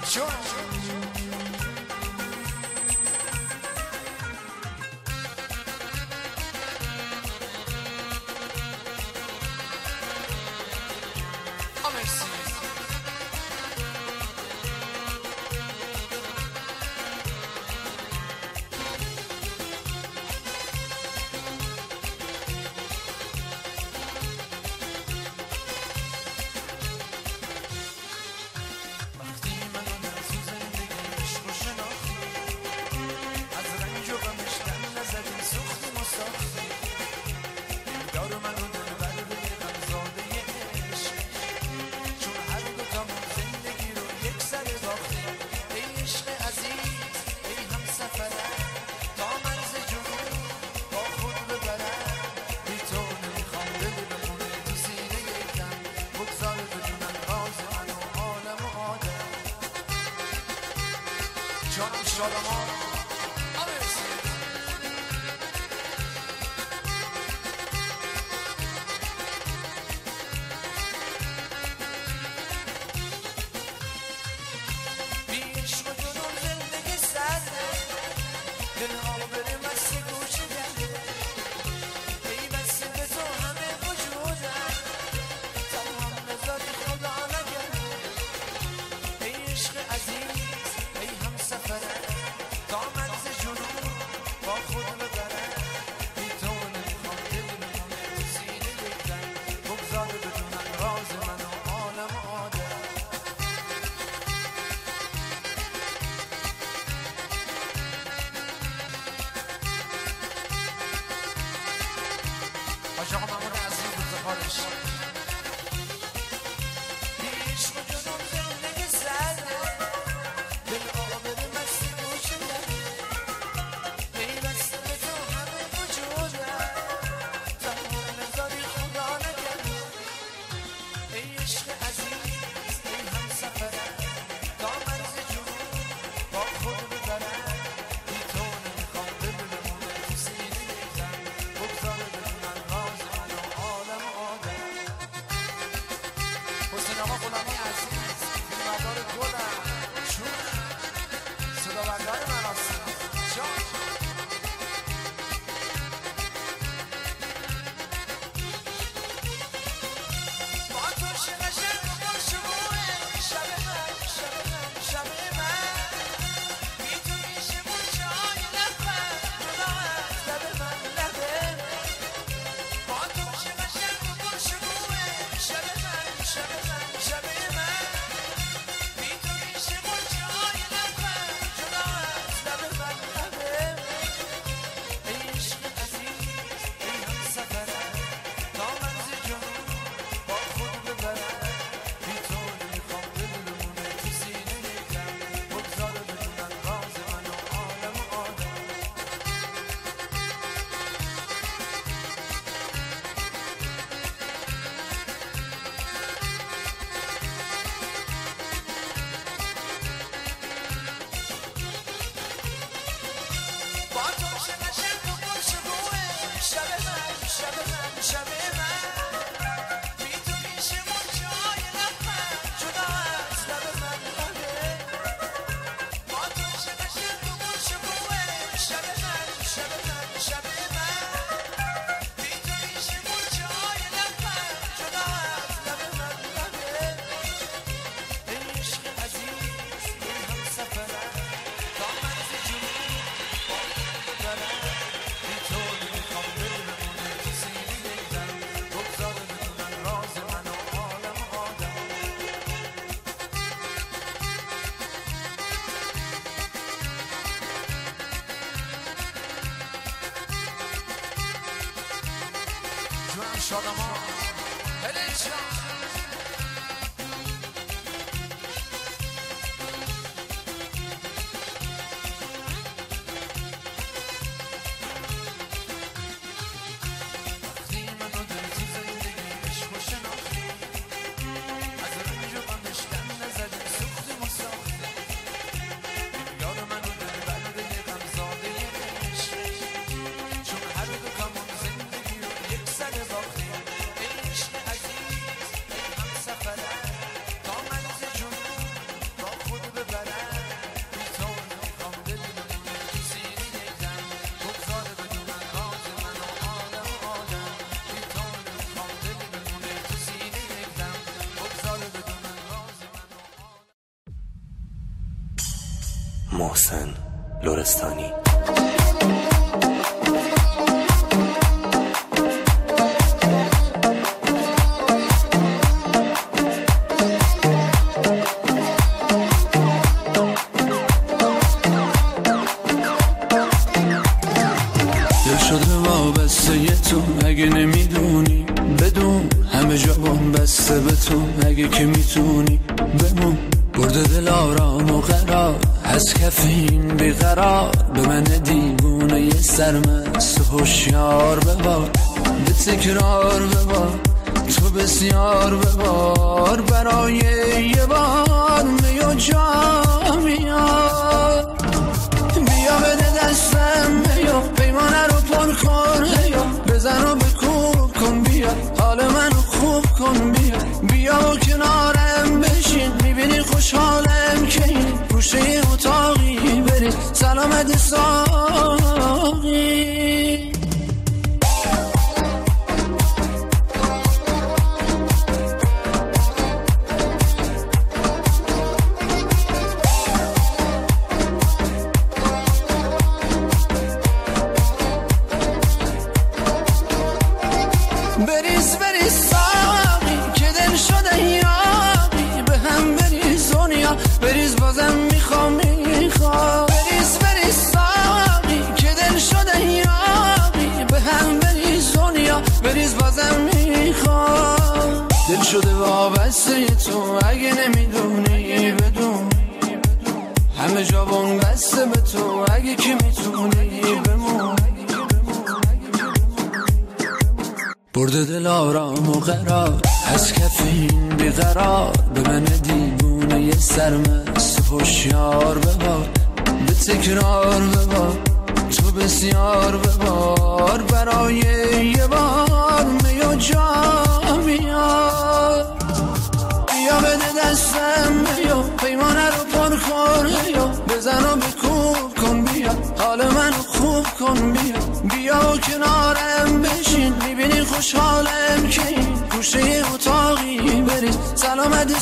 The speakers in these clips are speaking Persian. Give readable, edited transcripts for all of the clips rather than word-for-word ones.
جون شادمان محسن لرستانی. اگه نمیدونی بدون همه جا بسته به تو، اگه که میتونی بمون برده دل آرام و قرار از کفین بیقرار به من دیوونه یه سرمست و هوشیار ببار به تکرار ببار تو بسیار ببار برای یه بار میو جا میاد بیا بده دستم میو پیمانه رو پر کن بزن و بکوب کن بیا حال منو خوب کن بیا و کنارم بشین میبینی خوشحالم که این گوشه اتاقی برید سلامت ساقی. بریز بریز ساقی که دل شده یاقی به هم بریز دنیا بریز بازم میخوام بریز بریز ساقی که دل شده یاقی به هم بریز دنیا بریز بازم میخوام دل شده وابسته تو اگه نمیدونی بدون همه جا بسته به تو اگه که میتونی بمون برده دل آرام و قرار از کفین بیقرار به من دیوونه یه سرمست و هوشیار ببار به تکرار ببار تو بسیار ببار برای یه بار میو جا میاد بیا بده دستم میو پیمانه رو پر کن بزن و بکوب کن بیا حال منو خوب کن بیا و کنارم بشین میبینی خوشحالم که این گوشه اتاقی برید سلامت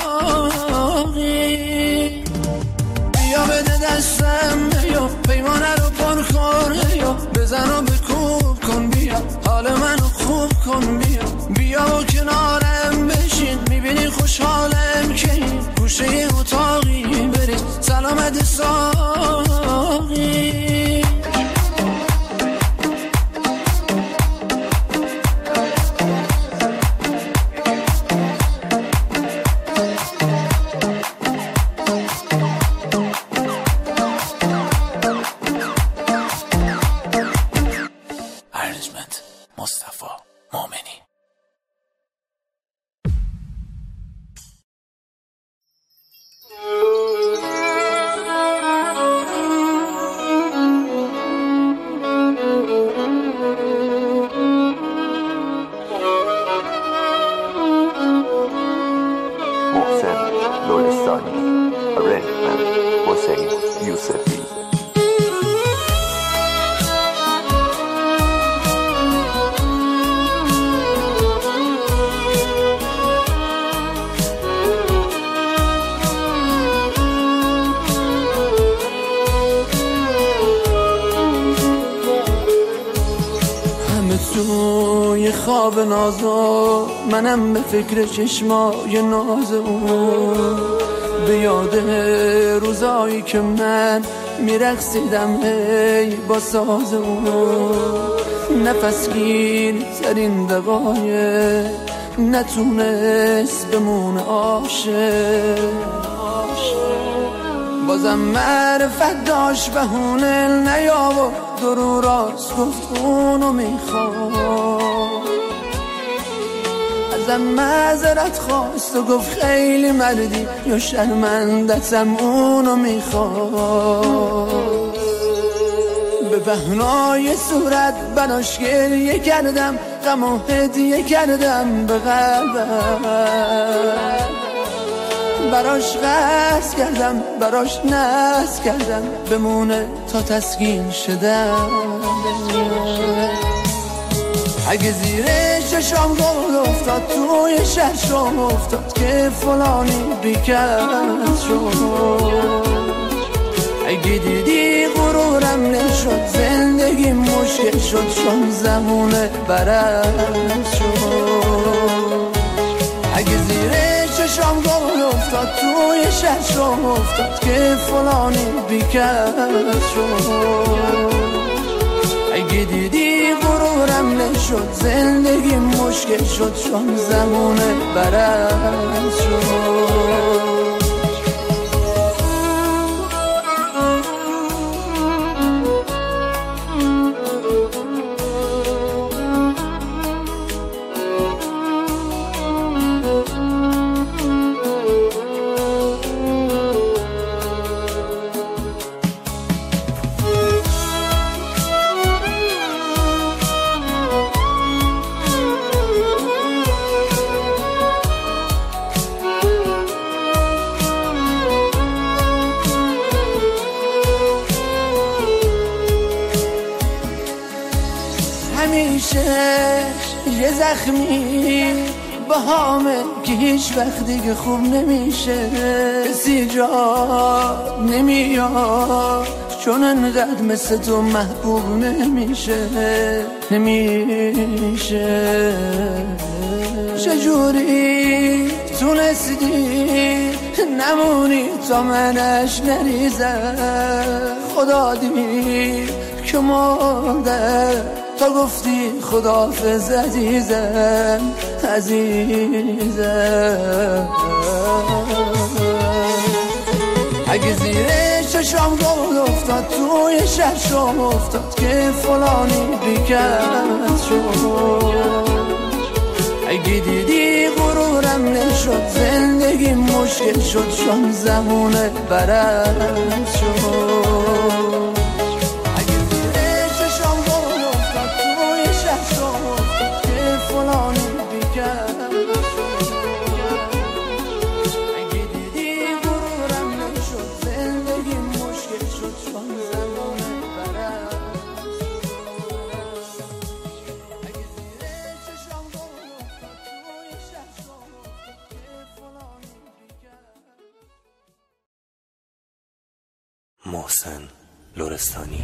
ساقی بیا بده دستم میو پیمانه رو پر کن بزن و بکوب کن بیا حال منو خوب کن بیا و کنارم بشین میبینی خوشحالم که این گوشه اتاقی برید سلامت ساقی. مصطفی مومنی. محسن لرستانی، رنتمن حسین یوسفی. توی خواب نازو منم به فکر چشمای ناز اون به یاد روزایی که من میرقصیدم هی با ساز اون نفسگیر ترین دقایق نتونست بمونه عاشق بازم معرفت داشت بهونه نیاورد درو راست گفت اونو میخوام ازم معذرت خواست و گفت خیلی مردی یا شرمندتم اونو میخوام به بهنای صورت براش گریه کردم غم و هدیه کردم به قلبم براش قصد کردم براش ناز کردم بمونه تا تسکین شدم اگه زیر چشام گل افتاد توی ششم افتاد که فلانی بیکرد شد اگه دیدی غرورم نشد زندگی مشکل شد چون زمونه برعکس شد اگه زیر چشام گل افتاد توی ششم افتاد که فلانی بیکس شد اگه دیدی غرورم نشد زندگی مشکل شد چون زمونه برعکس شد یه زخمی بهامه که هیچ وقت دیگه خوب نمیشه کسی جا نمیاد چون انقدر مثل تو محبوب نمیشه چجوری تونستی نمونی تا منش نریزم خدا دید که مادر تا گفتی خداحافظ عزیزم اگه زیر چشام گل افتاد توی ششم افتاد که فلانی بیکس شد اگه دیدی غرورم نشد زندگی مشکل شد چون زمونه برعکس شد محسن لرستانی.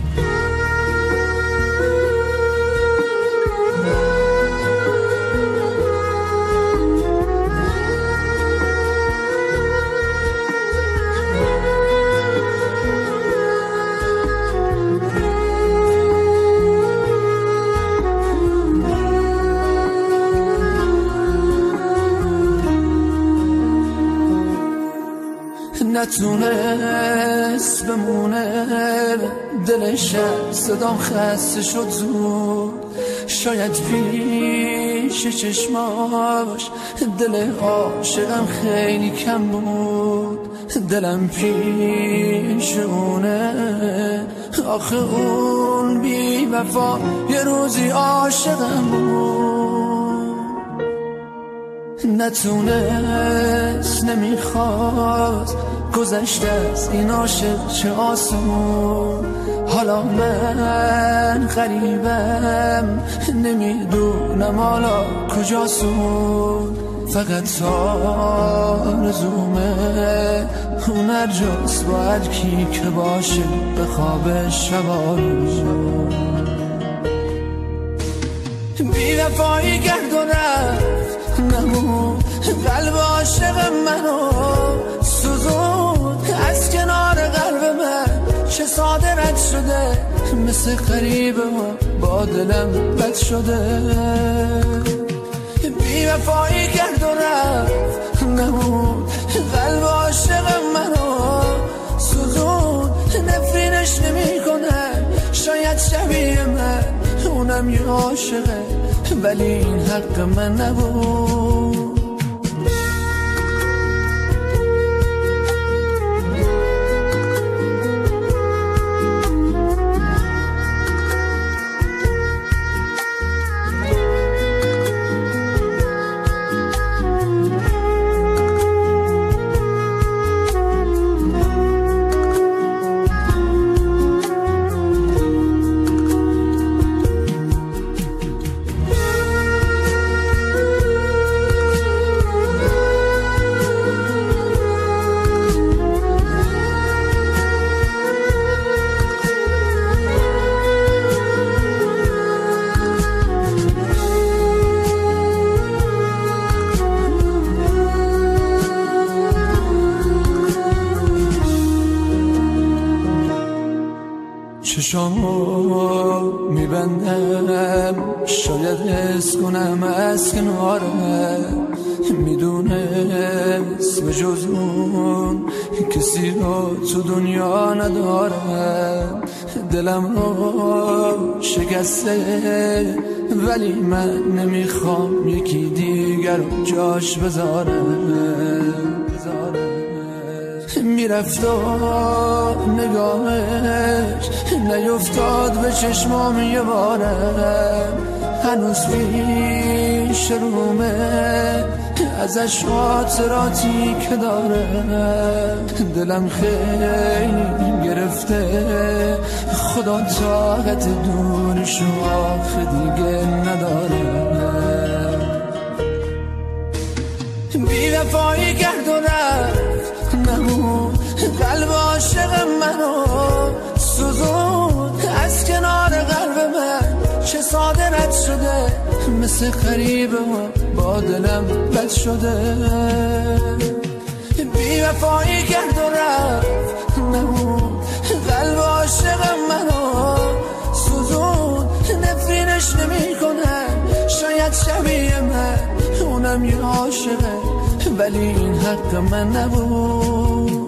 نتونست بمونه دلش صدام خسته شد زود شاید پیش چشماش دل عاشقم خیلی کم بود دلم پیشونه آخه اون بی وفا یه روزی عاشقم بود نتونست نمیخواست گذشته از این عاشق چه آسمون حالا من غریبم نمیدونم حالا کجاسون فقط آرزومه اون هر جاست با هر کی که باشه به خواب شبارون بی وفایی کرد و رفت نمون قلب عاشق منو سوزون از کنار قلب من چه ساده رد شده مثل غریبه با دلم بد شده بی وفایی کرد و رفت نمون قلب عاشق منو سوزون نفرینش نمی کنه شاید شبیه من اونم یه عاشقه ولی این حق من نبود چشامو میبندم شاید حس کنم از کناره میدونست به جز اون کسی رو تو دنیا ندارم دلم رو شکسته ولی من نمیخوام یکی دیگر رو جاش بذارم میرفت و نگاهش نیفتاد به چشمام یه بارم هنوز پیش رومه ازش خاطراتی که دارم دلم خیلی گرفته خدا طاقت دورشو آخه دیگه ندارم بی‌وفایی کرد و رفت نمون قلب عاشق منو سوزون از کنار قلب من چه ساده رد شده مثل غریبه با دلم بد شده بی‌وفایی کرد و رفت نمون قلب عاشق منو سوزون نفرینش نمی کنم شاید شبیه من اونم یه عاشقه ولی این حق من نبود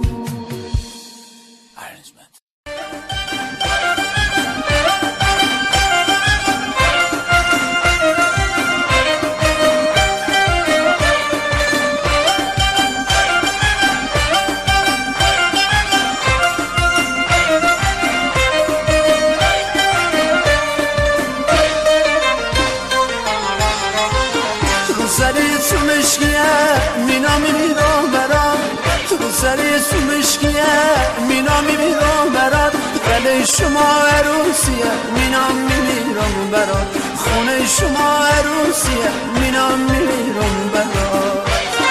شما عروسیه مینام میمیرم برات خونه شما عروسیه مینام میمیرم برات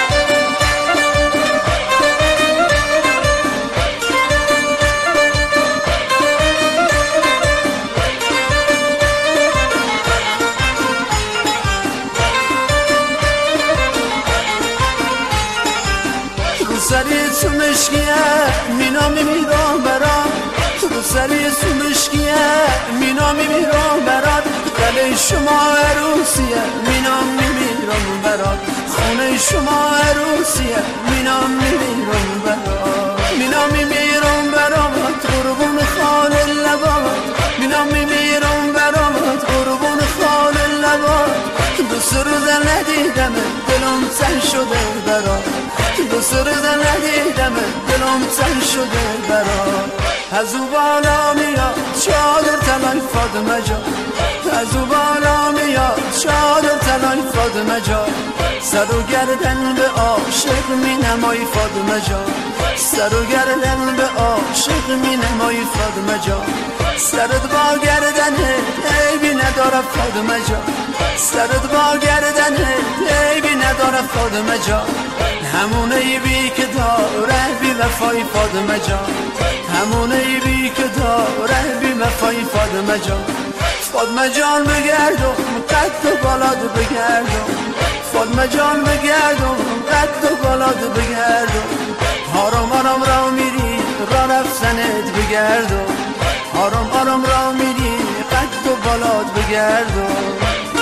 رو سری تو مشکیه مینام میمیرم برات رو سری سومشکیه مینا میمیرم برات گله شما عروسیه مینا میمیرم برات خونه شما عروسیه مینا میمیرم برات مینا میمیرم برات قربون خال لبات مینا میمیرم برات قربون خال لبات دوست روز ندیدم دلم تن شده برات دوست روز ندیدم دلم تن شده برات از او بالا میاد چادر تنای فاطمه جان از او بالا میاد چادر تنای فاطمه جان سر و گردن به عاشق می نمایی فاطمه جان سر و گردن به عاشق می نمایی فاطمه جان سرت با گردنه عیبی نداره فاطمه جان سرت با گردنه عیبی نداره فاطمه جان همون عیبی که داره بی وفای فاطمه جان همون عیبی که داره بی وفای فاطمه جان فاطمه جان بگردم قد و بالاد بگردم فاطمه جان بگردم قد و بالاد بگردم آرام آرام را میری را رفتنت بگردم آرام آرام را میری قد و بالاد بگردم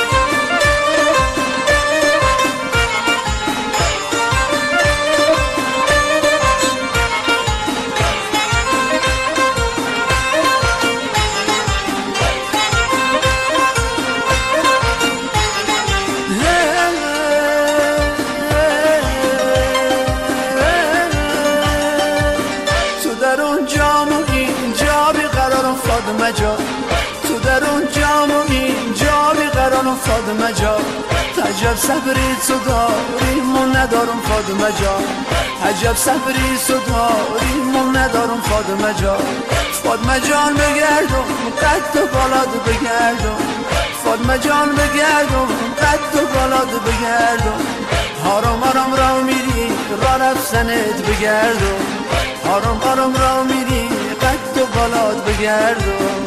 تو در اون جام و اینجا بیقرارم فاطمه جان عجب صبری تو داری من ندارم فاطمه جان عجب صبری تو داری من ندارم فاطمه جان فاطمه جان بگردم قد و بالاد بگردم فاطمه جان بگردم قد و بالاد بگردم آرام آرام را میری را رفتنت بگردم آرام آرام را میری قد و بالاد بگردم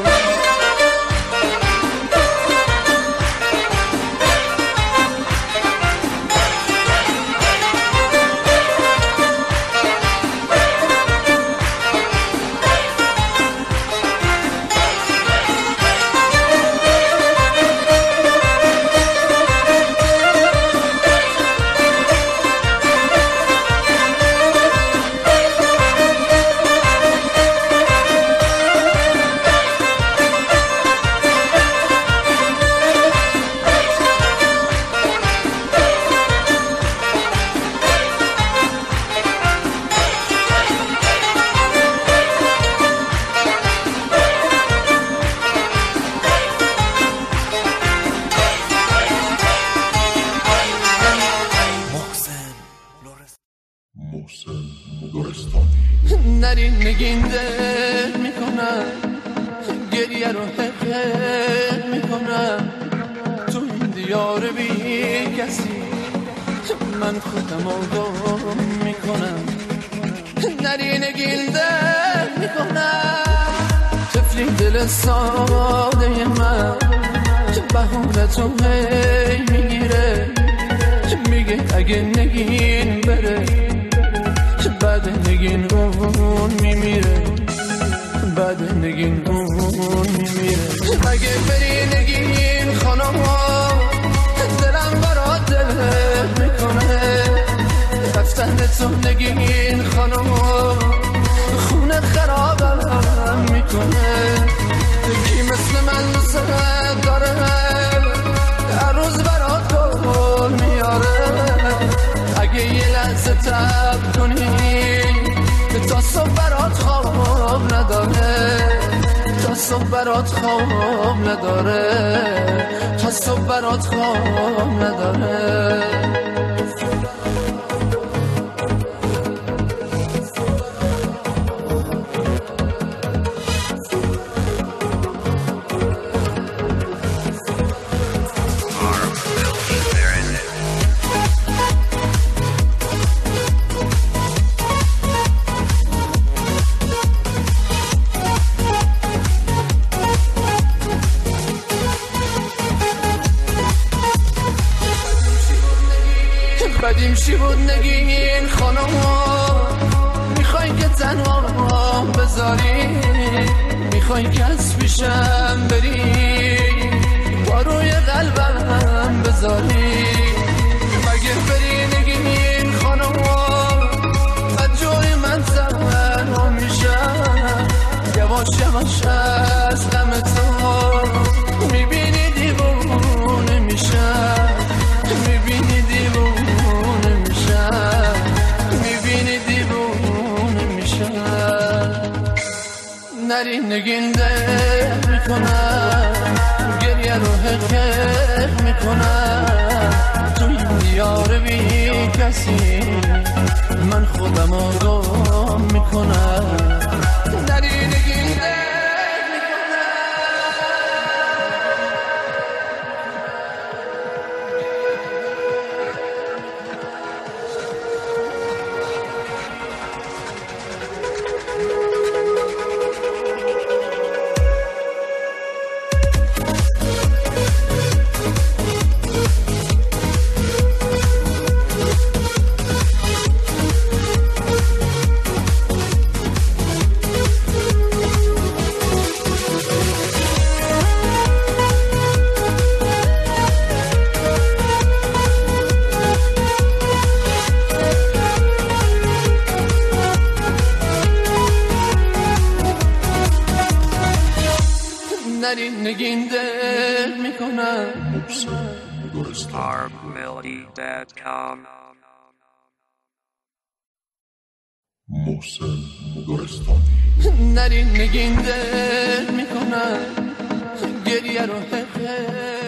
نگین دل میکنم، گریه رو حقیق میکنم تو این دیار بی کسی، من خودم آگاه میکنم. نری نگین دل میکنم، طفلی دل ساده من بهونه تو هی میگیره، میگه اگه نگین بره بعد نگین اون میمیره، بعد نگین اون میمیره. اگه بری نگین خانم دلم برات دل میکنه، رفتن تو نگین خانم خونه خرابم میکنه. کی مثل من دوست داره هر روز برات گل میاره، اگه یه لحظه تب کنی تا صبح برات خواب نداره، تا صبح برات خواب نداره، تا صبح برات خواب نداره. بدیم چی بود نگین خانم، میخوای که تنها بذاری، میخوای که از پیشم بری با روی قلبم بذاری. مگه بری نگین خانم بعد جای من تنها میشم، یواش یواش از غم تو میبینی دیوونه میشم، میبینی دیوونه میشم، میبینی دیوونه میشم. نری نگین دل میکنم، گریه رو حقیق میکنم تو این دیار بی کسی، من خودم آگاه میکنم. نری نگین دل نری نگین دل میکنم. armelody.com محسن لرستانی. نری نگین دل میکنم، گریه رو حقیق